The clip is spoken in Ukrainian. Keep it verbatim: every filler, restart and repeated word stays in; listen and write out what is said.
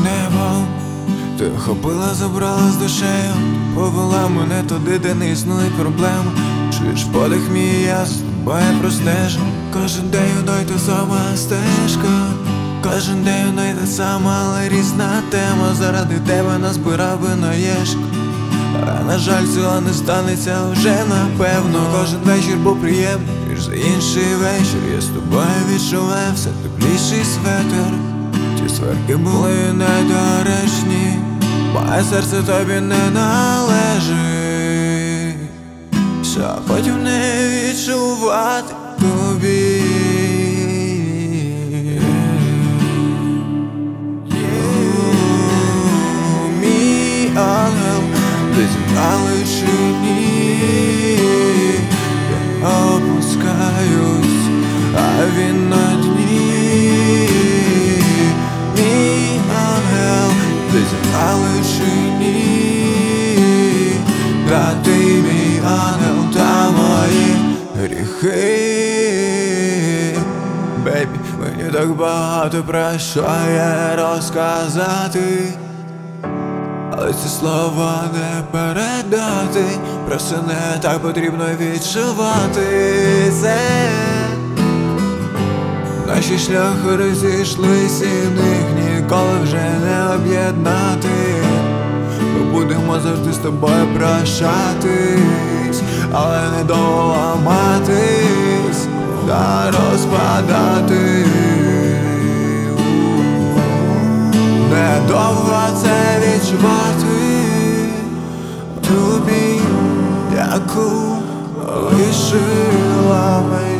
небом, ти охопила, забрала з душею, повела мене туди, де не існує проблем. Чуєш подих мій, я з тобою простежу. Кожен день одно й та сама стежка, кожен день одно й та сама, але різна тема. Заради тебе назбирав би на єшку, а на жаль, цього не станеться вже напевно. Кожен вечір був приємний, ніж за інший вечір. Я з тобою відчуваю все тепліший светер. Ті сварки були недоречні, моє серце тобі не належить, щоб потім не відчувати тобі. Мій ангел, ти зібрали чи ні? Я опускаюсь, а він на дні. Мій ангел, ти зібрали чи ні? Та ти мій ангел, та мої гріхи. Бейбі, мені так багато про що є розказати, але ці слова не передати. Просто не так потрібно відчувати це. Наші шляхи розійшлись, і них ніколи вже не об'єднати. Ми будемо завжди з тобою прощатись, але не доламатись та розпадати. Недовго це відчувати тобі, яку лишила мені.